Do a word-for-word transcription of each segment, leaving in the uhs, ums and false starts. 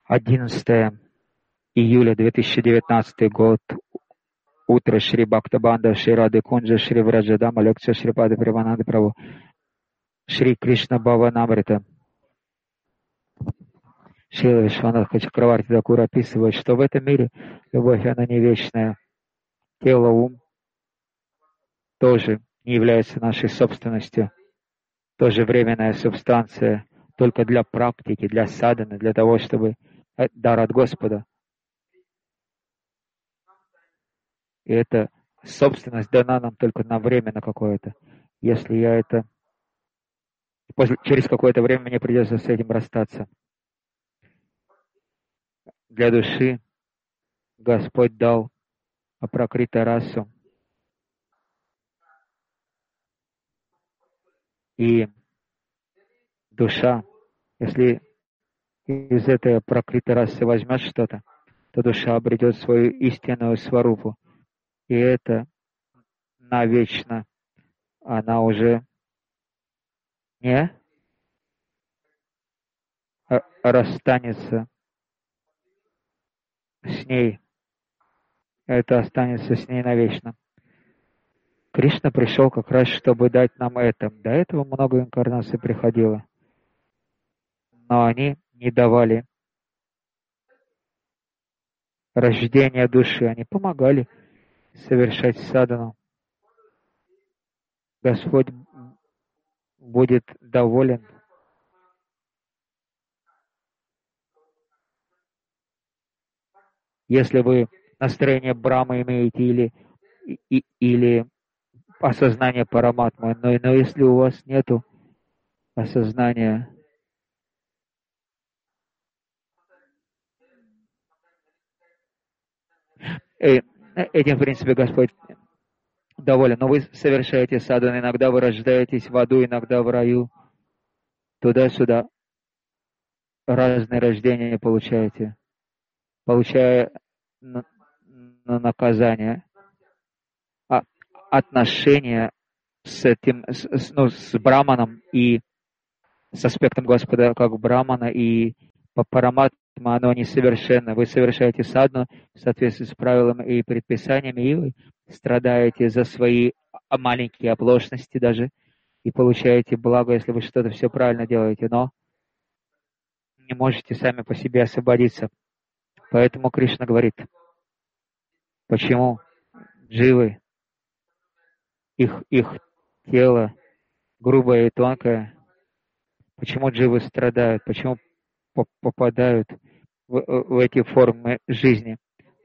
одиннадцатое июля две тысячи девятнадцатый год. Утро Шри Бхактабанда, Шри Рады Кунджа, Шри Враджадама, лекция Шри Пады Прабхананды Прабху, Шри Кришна Бхаванамрита. Шрила Вишванатха Чакраварти Такур описывает, что в этом мире любовь, она не вечная. Тело, ум тоже не является нашей собственностью, тоже временная субстанция, только для практики, для садханы, для того, чтобы дар от Господа. И эта собственность дана нам только на время на какое-то. Если я это... После, через какое-то время мне придется с этим расстаться. Для души Господь дал апракрита расу. И душа, если из этой апракрита расы возьмет что-то, то душа обретет свою истинную сварупу. И это навечно. Она уже не расстанется с ней. Это останется с ней навечно. Кришна пришел как раз, чтобы дать нам это. До этого много инкарнаций приходило. Но они не давали рождения души. Они помогали совершать садхану. Господь будет доволен, если вы настроение Брахмы имеете или, и, или осознание Параматмы. Но, но если у вас нету осознания э, этим, в принципе, Господь доволен. Но вы совершаете садхану, иногда вы рождаетесь в аду, иногда в раю. Туда-сюда разные рождения получаете, получая на, на наказание. А отношения с этим, с, ну, с Браманом и с аспектом Господа как Брамана и Параматма, оно несовершенно. Вы совершаете садхану в соответствии с правилами и предписаниями, и вы страдаете за свои маленькие оплошности даже, и получаете благо, если вы что-то все правильно делаете, но не можете сами по себе освободиться. Поэтому Кришна говорит, почему дживы, их, их тело грубое и тонкое, почему дживы страдают, почему попадают в, в эти формы жизни.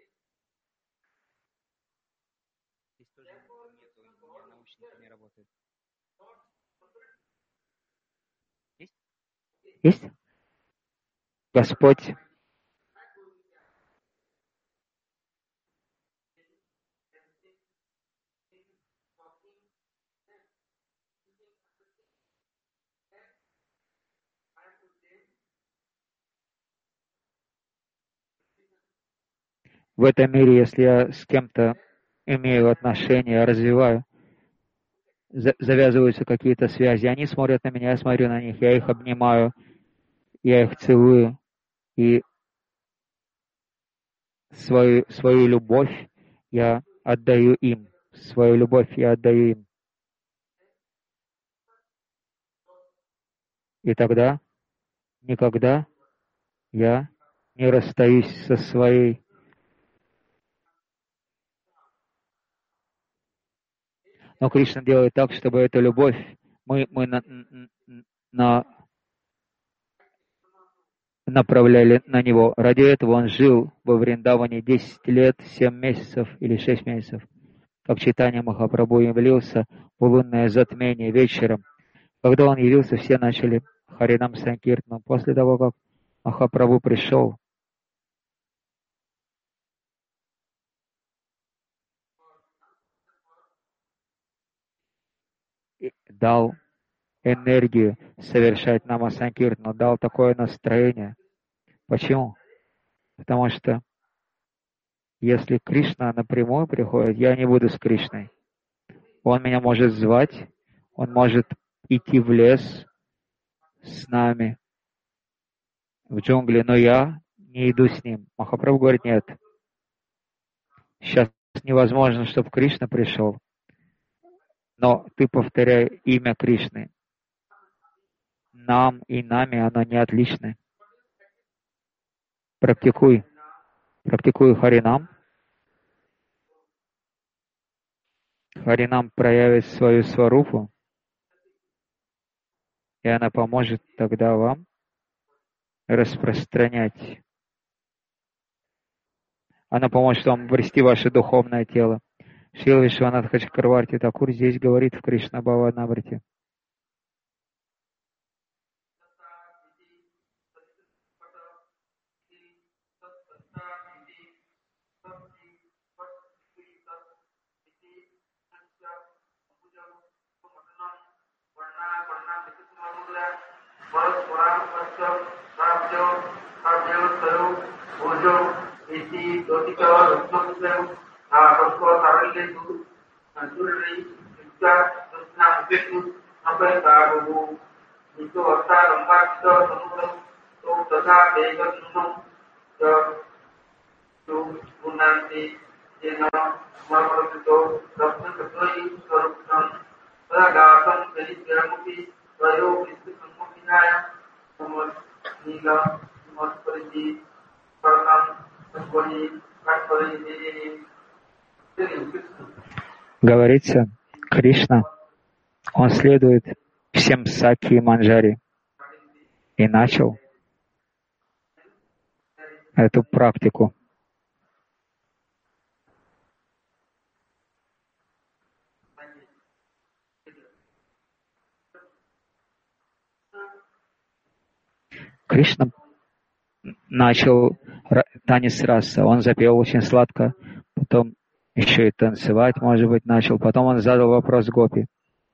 Есть? Господь в этом мире, если я с кем-то имею отношения, развиваю, завязываются какие-то связи, они смотрят на меня, я смотрю на них, я их обнимаю, я их целую, и свою, свою любовь я отдаю им, свою любовь я отдаю им. И тогда никогда я не расстаюсь со своей. Но Кришна делает так, чтобы эта любовь, мы, мы на, на, направляли на него. Ради этого он жил во Вриндаване десять лет, семь месяцев или шесть месяцев. Как Чайтанья Махапрабху явился в лунное затмение вечером. Когда он явился, все начали Харинам Санкиртану. После того, как Махапрабху пришел, дал энергию совершать Нама Санкиртану, дал такое настроение. Почему? Потому что если Кришна напрямую приходит, я не буду с Кришной. Он меня может звать, он может идти в лес с нами, в джунгли, но я не иду с ним. Махапрабху говорит, нет. Сейчас невозможно, чтобы Кришна пришел. Но ты повторяй имя Кришны. Нам и нами оно не отлично. Практикуй. Практикуй Харинам. Харинам проявит свою сварупу, и она поможет тогда вам распространять. Она поможет вам обрести ваше духовное тело. Шрила Вишванатха Чакраварти Такур здесь говорит в Кришна Бхаванамрите. Говорится, Кришна, он следует всем саки и манджари. И начал эту практику. Кришна начал танец раса. Он запел очень сладко, потом еще и танцевать, может быть, начал. Потом он задал вопрос Гопи.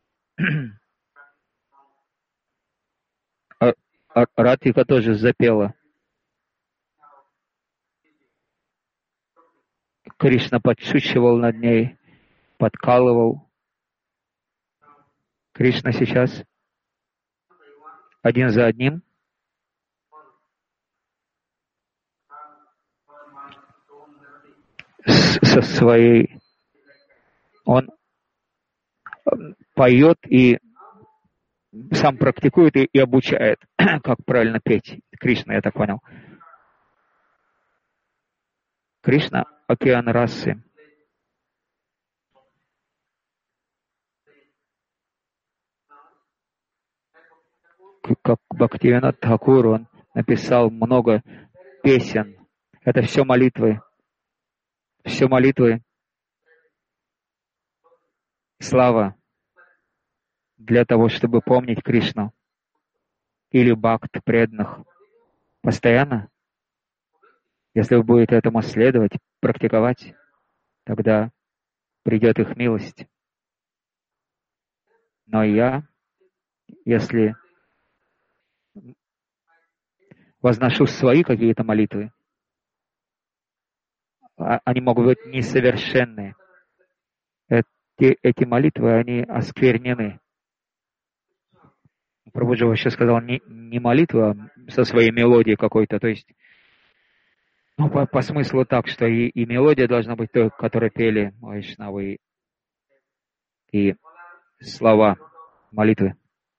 Радхика тоже запела. Кришна подшучивал над ней, подкалывал. Кришна сейчас один за одним со своей... Он поет и сам практикует и, и обучает, как правильно петь. Кришна, я так понял. Кришна — океан расы. Как Бхактивинод Тхакур, он написал много песен. Это все молитвы. Все молитвы. Слава для того, чтобы помнить Кришну. Или бхакт преданных. Постоянно. Если вы будете этому следовать, практиковать, тогда придет их милость. Но я, если возношу свои какие-то молитвы, они могут быть несовершенные. Эти, эти молитвы, они осквернены. Прабхуджи вообще сказал не, не молитва, а со своей мелодией какой-то. То есть, ну, по, по смыслу так, что и, и мелодия должна быть той, которую пели Вайшнавы, и слова молитвы.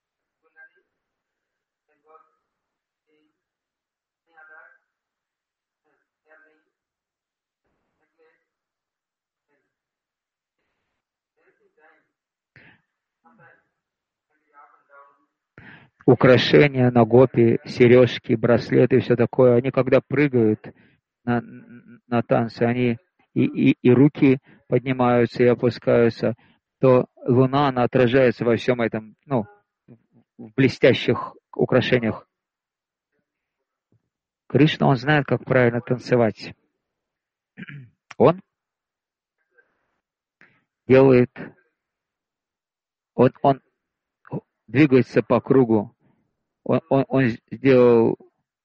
Украшения на гопи, сережки, браслеты и все такое, они когда прыгают на, на танцы, они и, и, и руки поднимаются и опускаются, то луна, она отражается во всем этом, ну, в блестящих украшениях. Кришна, он знает, как правильно танцевать. Он делает, он, он двигается по кругу. Он, он, он сделал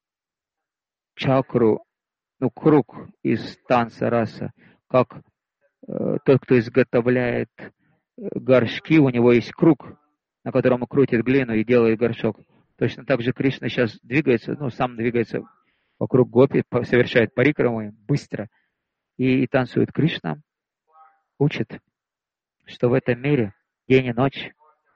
чакру, ну, круг из танца раса, как э, тот, кто изготовляет горшки, у него есть круг, на котором он крутит глину и делает горшок. Точно так же Кришна сейчас двигается, ну, сам двигается вокруг гопи, совершают парикрамы быстро и, и танцуют. Кришна учит, что в этом мире день и ночь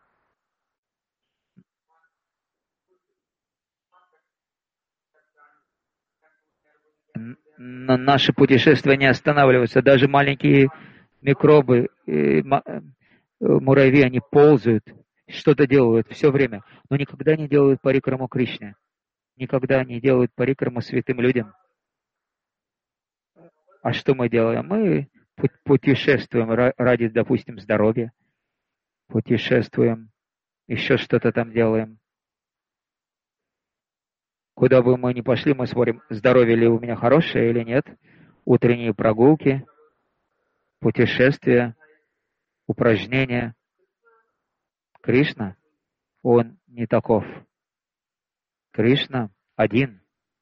на наши путешествия не останавливаются. Даже маленькие микробы, муравьи, они ползают, что-то делают все время, но никогда не делают парикраму Кришне, никогда не делают парикраму святым людям. А что мы делаем? Мы путешествуем ради, допустим, здоровья, путешествуем, еще что-то там делаем. Куда бы мы ни пошли, мы смотрим, здоровье ли у меня хорошее или нет. Утренние прогулки, путешествия, упражнения. Кришна, он не таков. Кришна один.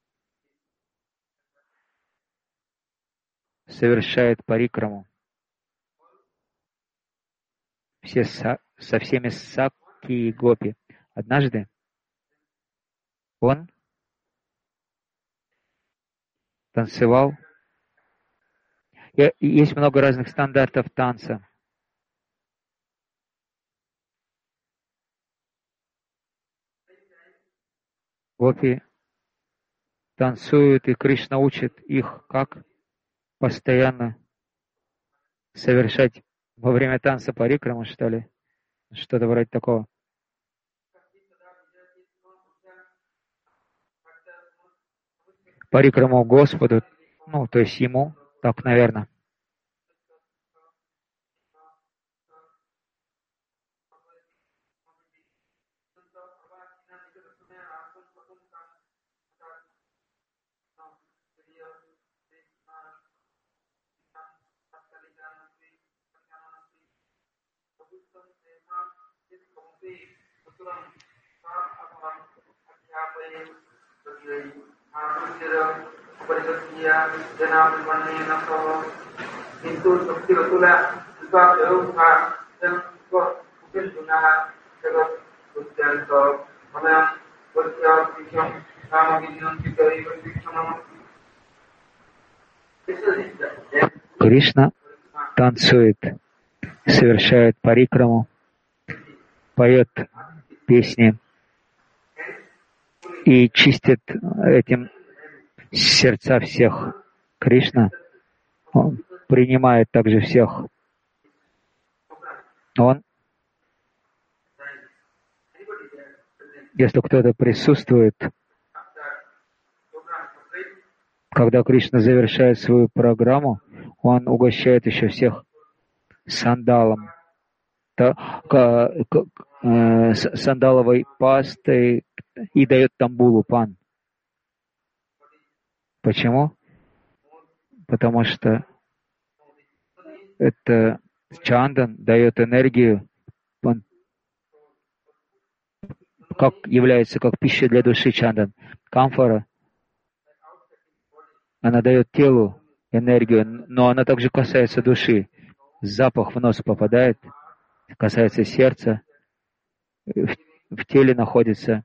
Совершает парикраму. Все со, со всеми сакки и гопи. Однажды он танцевал. И есть много разных стандартов танца. Гопи танцуют, и Кришна учит их, как постоянно совершать во время танца парикраму, что ли, что-то вроде такого. Парикраму Господу, ну, то есть Ему, так, наверное. Кришна танцует, совершает парикраму, поет песни и чистит этим сердца всех. Кришна, он принимает также всех. Он, если кто-то присутствует, когда Кришна завершает свою программу, он угощает еще всех сандалом, сандаловой пастой и дает тамбулу пан. Почему? Потому что это чандан дает энергию, он как является как пища для души чандан. Камфора, она дает телу энергию, но она также касается души. Запах в нос попадает, касается сердца, в, в теле находится,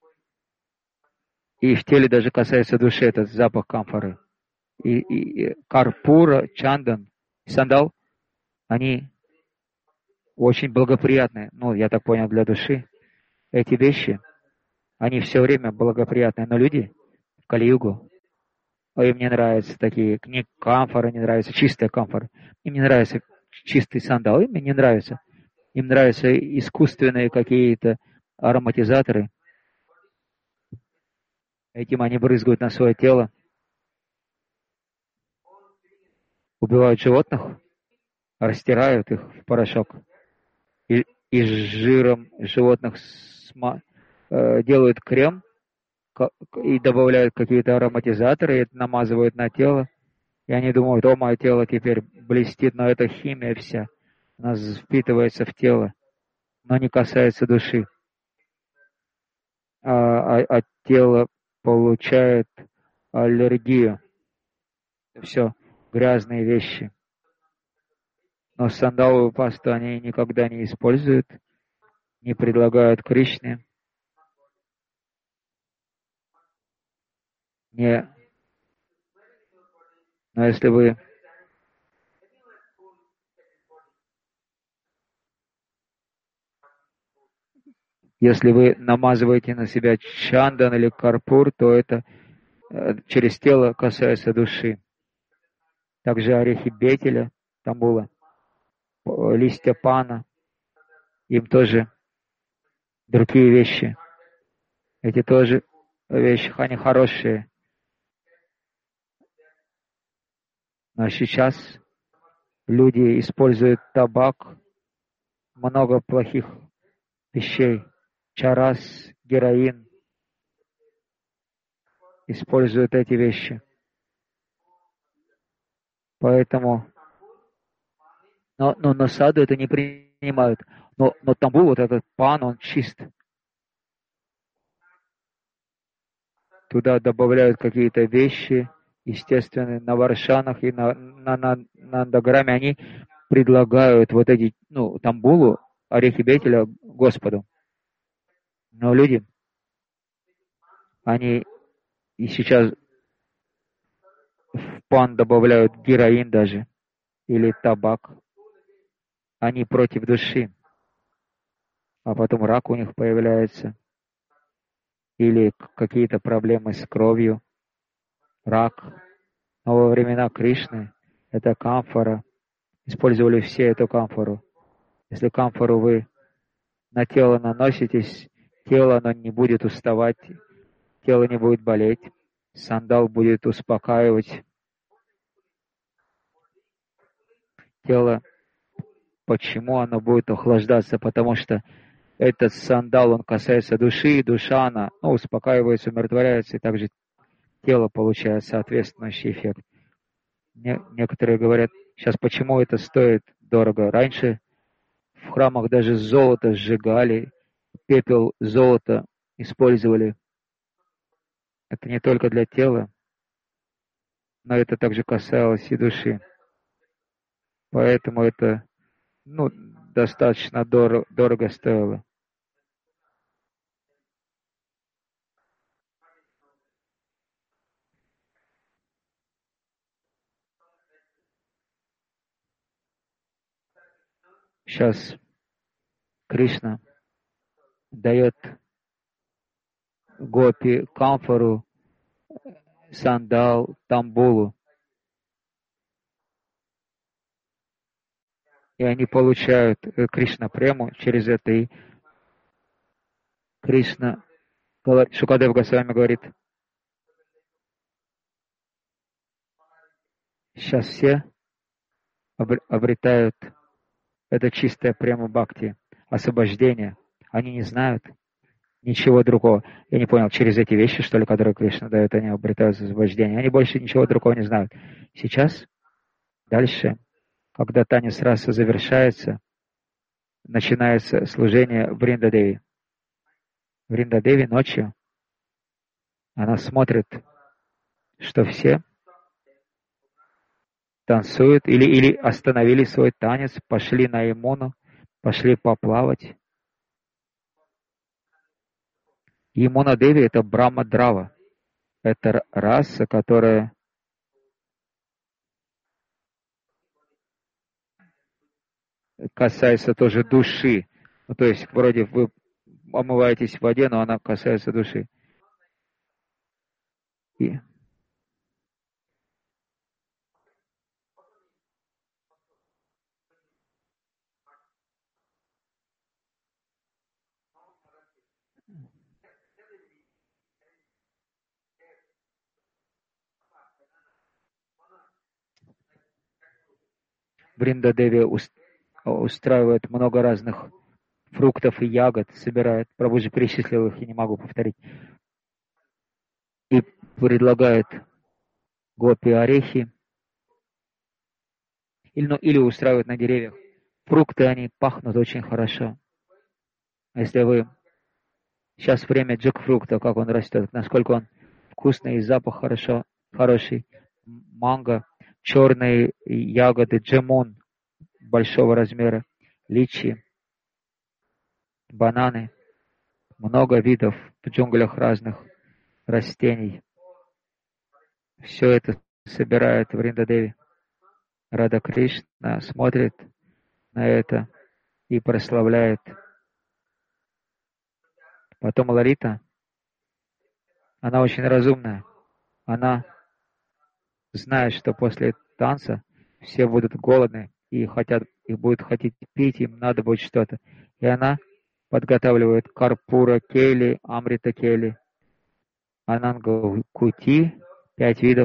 и в теле даже касается души этот запах камфоры. И, и карпура, чандан, сандал, они очень благоприятны. Ну, я так понял, для души. Эти вещи, они все время благоприятны. Но люди в Кали-югу, им не нравятся такие, не камфора не нравится, чистая камфора. Им не нравится чистый сандал, им не нравится. Им нравятся искусственные какие-то ароматизаторы. Этим они брызгают на свое тело. Убивают животных, растирают их в порошок. И, и с жиром животных сма, э, делают крем и добавляют какие-то ароматизаторы, и это намазывают на тело. И они думают, о, мое тело теперь блестит, но это химия вся. Она впитывается в тело, но не касается души. А, а, а тело получает аллергию. Все грязные вещи. Но сандаловую пасту они никогда не используют, не предлагают Кришне, не Но если вы если вы намазываете на себя чандан или карпур, то это э, через тело касается души. Также орехи бетеля, тамбула, э, листья пана, им тоже другие вещи. Эти тоже вещи, они хорошие. Но сейчас люди используют табак, много плохих вещей, чарас, героин, используют эти вещи. Поэтому, но, но на саду это не принимают. Но, но тамбул, вот этот пан, он чист. Туда добавляют какие-то вещи, естественно, на варшанах и на, на, на, на андаграме они предлагают вот эти, ну, тамбулу, орехи бетеля Господу. Но люди, они и сейчас в пан добавляют героин даже, или табак. Они против души. А потом рак у них появляется. Или какие-то проблемы с кровью. Рак. Но во времена Кришны это камфора. Использовали все эту камфору. Если камфору вы на тело наноситесь, тело оно не будет уставать, тело не будет болеть, сандал будет успокаивать тело. Почему оно будет охлаждаться? Потому что этот сандал, он касается души, и душа, она ну, успокаивается, умиротворяется, и также тело получает соответствующий эффект. Не, некоторые говорят, сейчас почему это стоит дорого? Раньше в храмах даже золото сжигали, пепел золота использовали. Это не только для тела, но это также касалось и души. Поэтому это ну, достаточно дорого, дорого стоило. Сейчас Кришна дает гопи камфору, сандал, тамбулу. И они получают Кришна прему через это. И Кришна, Шукадев Госвами говорит, сейчас все обретают это чистое према бхакти, освобождение. Они не знают ничего другого. Я не понял, через эти вещи, что ли, которые Кришна дает, они обретают освобождение. Они больше ничего другого не знают. Сейчас, дальше, когда танец раса завершается, начинается служение Вриндадеви. Вриндадеви ночью, она смотрит, что все танцуют или, или остановили свой танец, пошли на Ямуну, пошли поплавать. Ямуна Деви — это Брахма Драва. Это раса, которая касается тоже души. Ну, то есть, вроде вы омываетесь в воде, но она касается души. И Вриндадеви устраивает много разных фруктов и ягод, собирает. Прабхуджи перечислил их, я не могу повторить. И предлагает гопи орехи. Или, ну, или устраивает на деревьях. Фрукты, они пахнут очень хорошо. Если вы... Сейчас время джекфрукта, как он растет, насколько он вкусный, и запах хорошо, хороший. Манго, черные ягоды, джемун большого размера, личи, бананы, много видов в джунглях разных растений. Все это собирает Вриндадеви. Рада Кришна смотрит на это и прославляет. Потом Лалита, она очень разумная. Она знает, что после танца все будут голодны и хотят, и будут хотеть пить, им надо будет что-то. И она подготавливает карпура кели, амрита кели, ананга кути, пять видов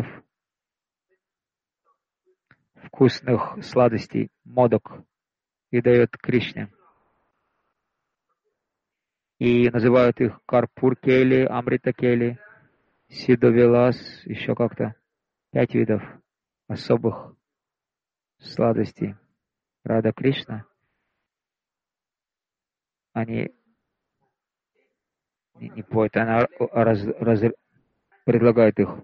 вкусных сладостей, модок, и дает Кришне. И называют их карпур кели, амрита кели, сидовилас, еще как-то. Пять видов особых сладостей. Рада Кришна. Они не, не поют, она раз, раз, предлагает их.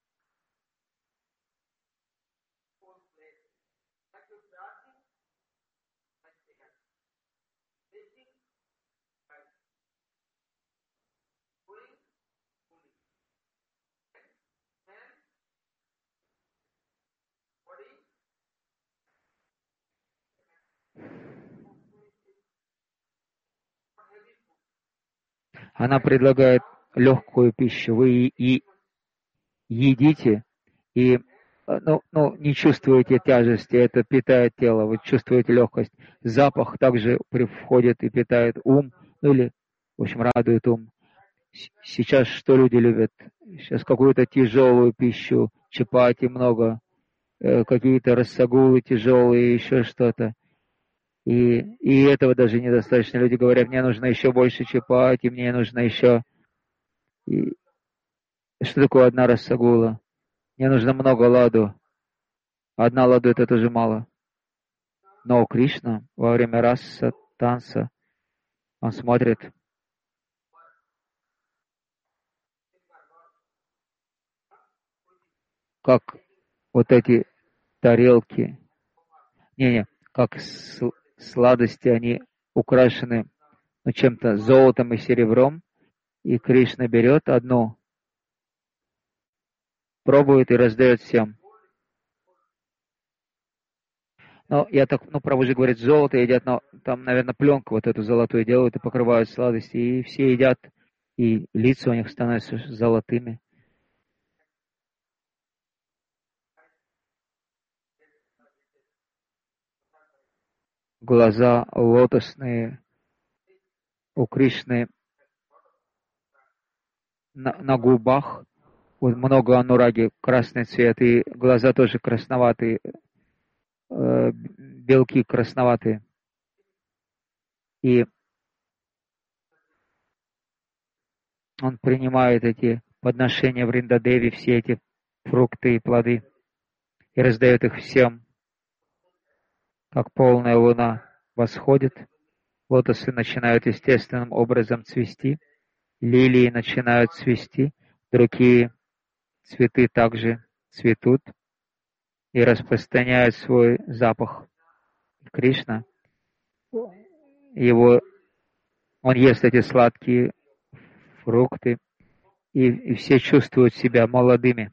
Она предлагает легкую пищу. Вы и едите, и ну, ну, не чувствуете тяжести, это питает тело, вы чувствуете легкость. Запах также входит и питает ум, ну или, в общем, радует ум. Сейчас что люди любят? Сейчас какую-то тяжелую пищу, чапати много, э, какие-то рассагулы тяжелые, еще что-то. И, и этого даже недостаточно. Люди говорят, мне нужно еще больше чапати, мне нужно еще... И что такое одна рассагула? Мне нужно много ладу. Одна ладу это тоже мало. Но Кришна во время раса, танца, он смотрит, как вот эти тарелки, не-не, как сладости, они украшены ну, чем-то золотом и серебром, и Кришна берет одну, пробует и раздает всем. Ну, я так, ну, Прабху же говорит, золото едят, но там, наверное, пленку вот эту золотую делают и покрывают сладости, и все едят, и лица у них становятся золотыми. Глаза лотосные у Кришны, на, на губах вот много анураги, красный цвет, и глаза тоже красноватые, э, белки красноватые. И он принимает эти подношения Вриндадеви, все эти фрукты и плоды, и раздает их всем, как полная луна восходит. Лотосы начинают естественным образом цвести, лилии начинают цвести, другие цветы также цветут и распространяют свой запах. Кришна, его, он ест эти сладкие фрукты, и, и все чувствуют себя молодыми,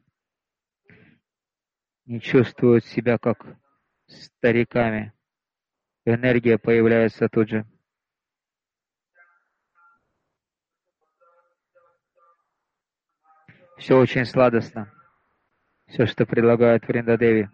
не чувствуют себя как стариками. Энергия появляется тут же. Все очень сладостно. Все, что предлагает Вриндадеви.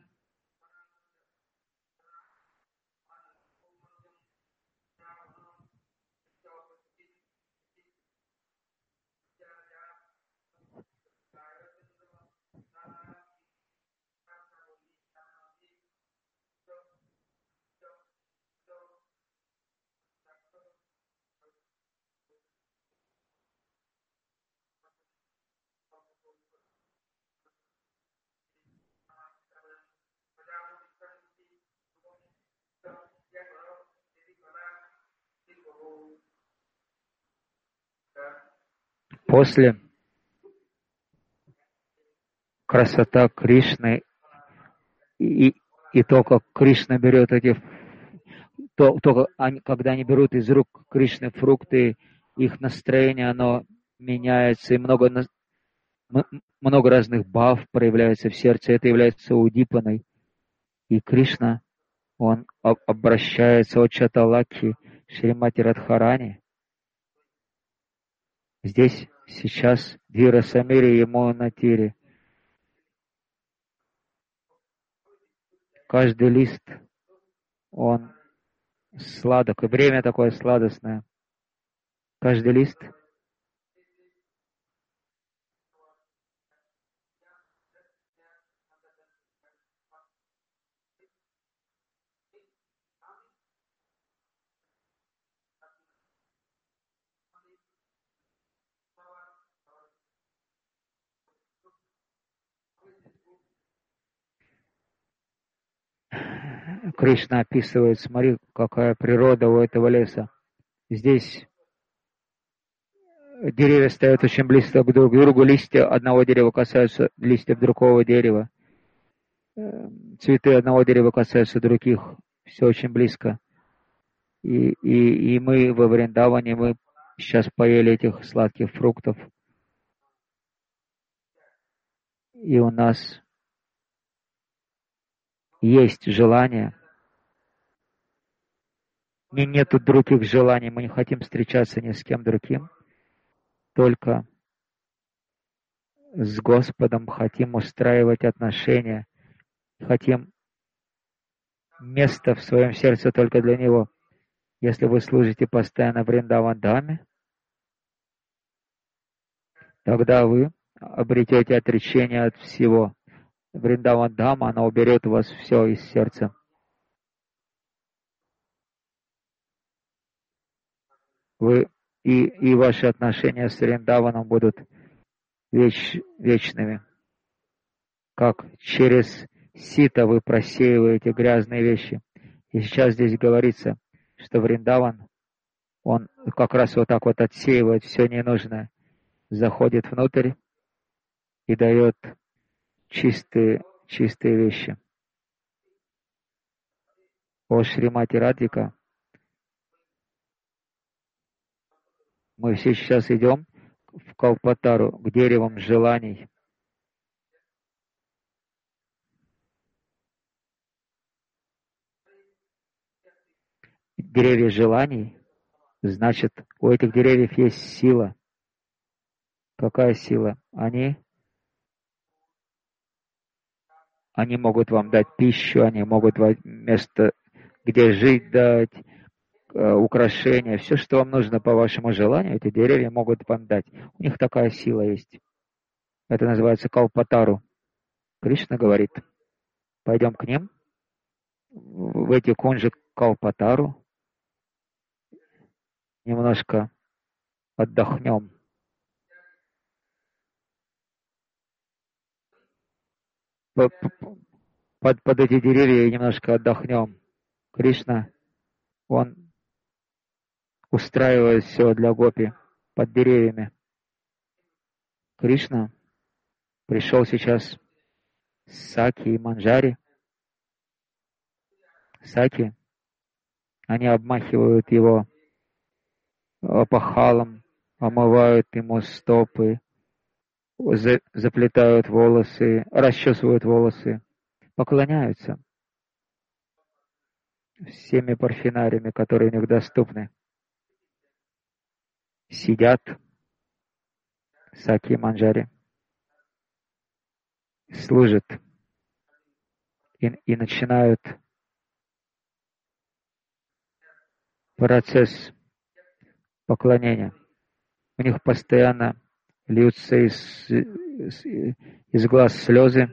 После красота Кришны и, и то, как Кришна берет эти, то, то они, когда они берут из рук Кришны фрукты, их настроение, оно меняется, и много много разных бхав проявляется в сердце, это является удипаной. И Кришна, он обращается от Чаталаки Шримати Радхарани. Здесь сейчас Двира Самири ему на тире. Каждый лист, он сладок, и время такое сладостное. Каждый лист Кришна описывает, смотри, какая природа у этого леса. Здесь деревья стоят очень близко друг к другу, листья одного дерева касаются листьев другого дерева, цветы одного дерева касаются других, все очень близко. И, и, и мы во Вриндаване, мы сейчас поели этих сладких фруктов, и у нас есть желание. И нету других желаний, мы не хотим встречаться ни с кем другим, только с Господом хотим устраивать отношения, хотим место в своем сердце только для Него. Если вы служите постоянно Вриндаван-даме, тогда вы обретете отречение от всего. Вриндаван-дама, она уберет у вас все из сердца. Вы и, и ваши отношения с Вриндаваном будут веч, вечными. Как через сито вы просеиваете грязные вещи. И сейчас здесь говорится, что Вриндаван, он как раз вот так вот отсеивает все ненужное, заходит внутрь и дает чистые, чистые вещи. О Шримати Радхика, мы все сейчас идем в Калпатару, к деревам желаний. Деревья желаний, значит, у этих деревьев есть сила. Какая сила? Они, они могут вам дать пищу, они могут вам место, где жить дать, украшения, все, что вам нужно по вашему желанию, эти деревья могут вам дать. У них такая сила есть. Это называется Калпатару. Кришна говорит, пойдем к ним, в эти кунжи Калпатару, немножко отдохнем. Под, под, под эти деревья и немножко отдохнем. Кришна, он устраивает все для гопи под деревьями. Кришна пришел сейчас с Саки и Манджари. Саки, они обмахивают его опахалом, омывают ему стопы, заплетают волосы, расчесывают волосы, поклоняются всеми парфенариями, которые у них доступны. Сидят Саки и Манджари, служат и, и начинают процесс поклонения. У них постоянно льются из, из, из глаз слезы.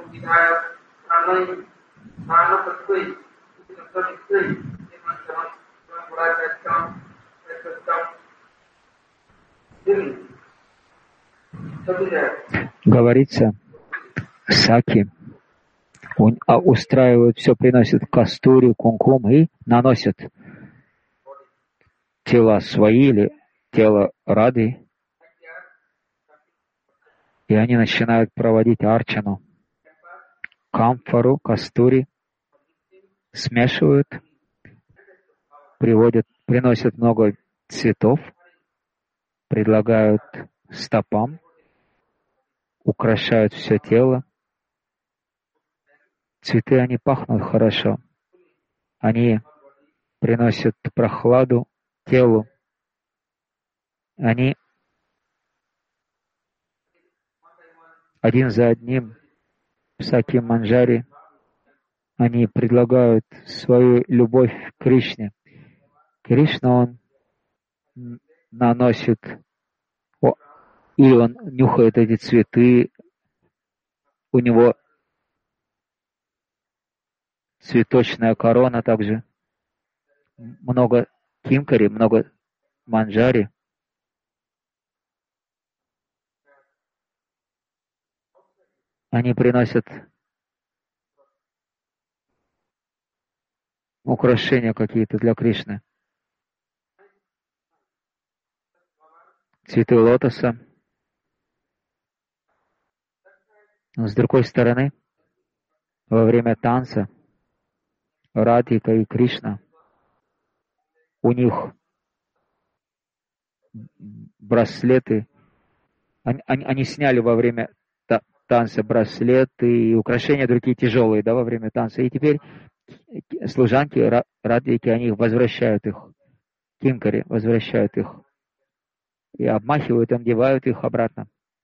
Говорится, саки устраивают все, приносят кастури, кумкум и наносят тела свои или тело Рады, и они начинают проводить арчану. Камфору, кастури смешивают, приводят, приносят много цветов, предлагают стопам, украшают все тело. Цветы, они пахнут хорошо. Они приносят прохладу телу. Они один за одним в Саки Манджари они предлагают свою любовь к Кришне. Кришна, он наносит, о, или он нюхает эти цветы, у него цветочная корона также, много кинкари, много манджари. Они приносят украшения какие-то для Кришны. Цветы лотоса. Но с другой стороны, во время танца Радхика и Кришна, у них браслеты, они, они, они сняли во время та, танца браслеты и украшения другие тяжелые, да, во время танца. И теперь служанки Радхики, они возвращают их, кинкари возвращают их и обмахивают, одевают их обратно.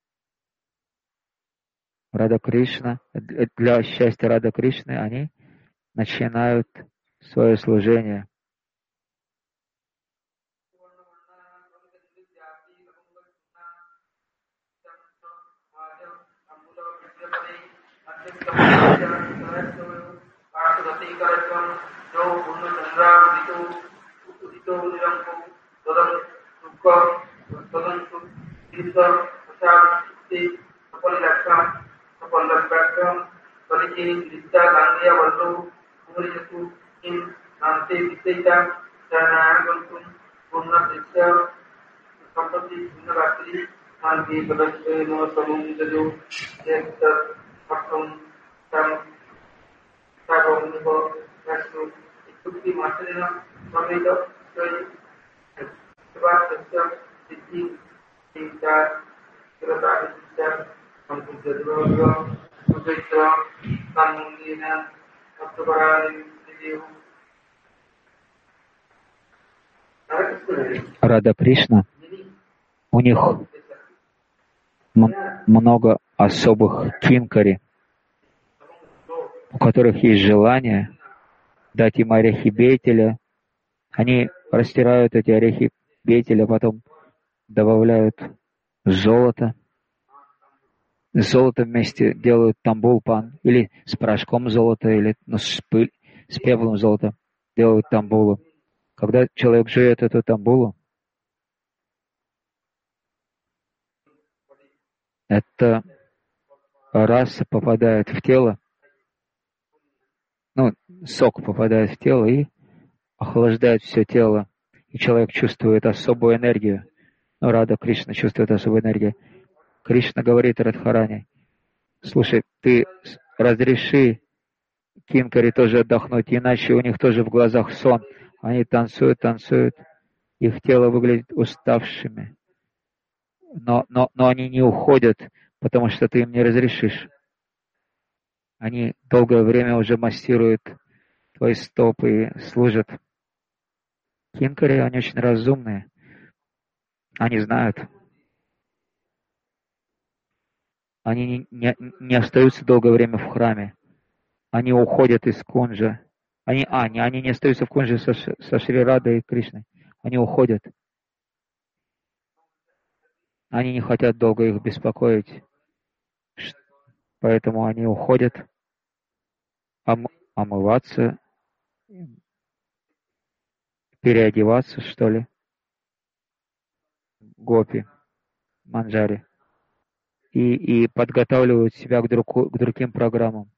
Рада Кришна, для счастья Рада Кришны, они начинают свое служение. Рада Кришна, у них много особых кинкари, у которых есть желание дать им орехи бетеля. Они растирают эти орехи бетеля, потом добавляют золото. Золото вместе делают тамбул-пан, или с порошком золота, или ну, с, пыль, с пеплом золота делают тамбулу. Когда человек жует эту тамбулу, эта раса попадает в тело, ну, сок попадает в тело и охлаждает все тело, и человек чувствует особую энергию. Ну, Рада Кришна чувствует особую энергию. Кришна говорит Радхарани: слушай, ты разреши кинкари тоже отдохнуть, иначе у них тоже в глазах сон. Они танцуют, танцуют, их тело выглядит уставшими. Но, но, но они не уходят, потому что ты им не разрешишь. Они долгое время уже массируют твои стопы и служат. Кинкари, они очень разумные. Они знают. Они не, не, не остаются долгое время в храме. Они уходят из кунджа. Они, а, не, они не остаются в кунже со, со Шри Радой и Кришной. Они уходят. Они не хотят долго их беспокоить. Поэтому они уходят ом- омываться, переодеваться, что ли, гопи, манджари, и, и подготавливают себя к, друг, к другим программам.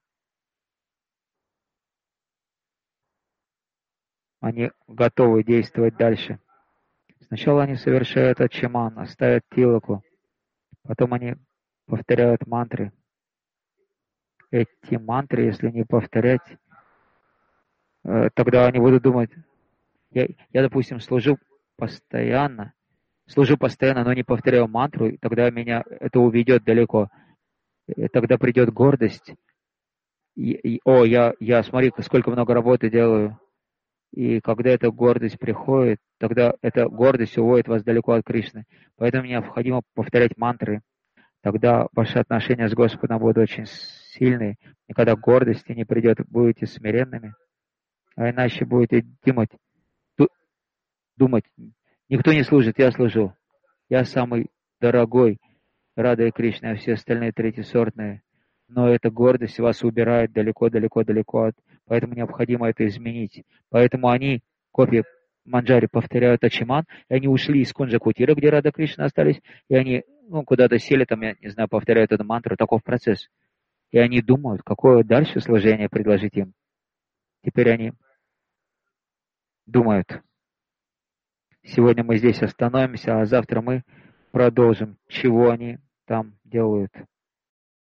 Они готовы действовать дальше. Сначала они совершают ачиман, ставят тилоку, потом они повторяют мантры. Эти мантры, если не повторять, э, тогда они будут думать, я, я, допустим, служу постоянно, служу постоянно, но не повторяю мантру, и тогда меня это уведет далеко. И тогда придет гордость. И, и, о, я, я, смотри, сколько много работы делаю. И когда эта гордость приходит, тогда эта гордость уводит вас далеко от Кришны. Поэтому необходимо повторять мантры. Тогда ваши отношения с Господом будут очень сильные. И когда гордости не придет, будете смиренными. А иначе будете думать, думать, никто не служит, я служу. Я самый дорогой, Рада и Кришна, а все остальные третьесортные. Но эта гордость вас убирает далеко-далеко-далеко от... Поэтому необходимо это изменить. Поэтому они, копии Манджари, повторяют Ачиман, и они ушли из Кунджа Кутира, где Рада Кришна остались, и они ну, куда-то сели, там, я не знаю, повторяют эту мантру. Таков процесс. И они думают, какое дальше служение предложить им. Теперь они думают. Сегодня мы здесь остановимся, а завтра мы продолжим, чего они там делают.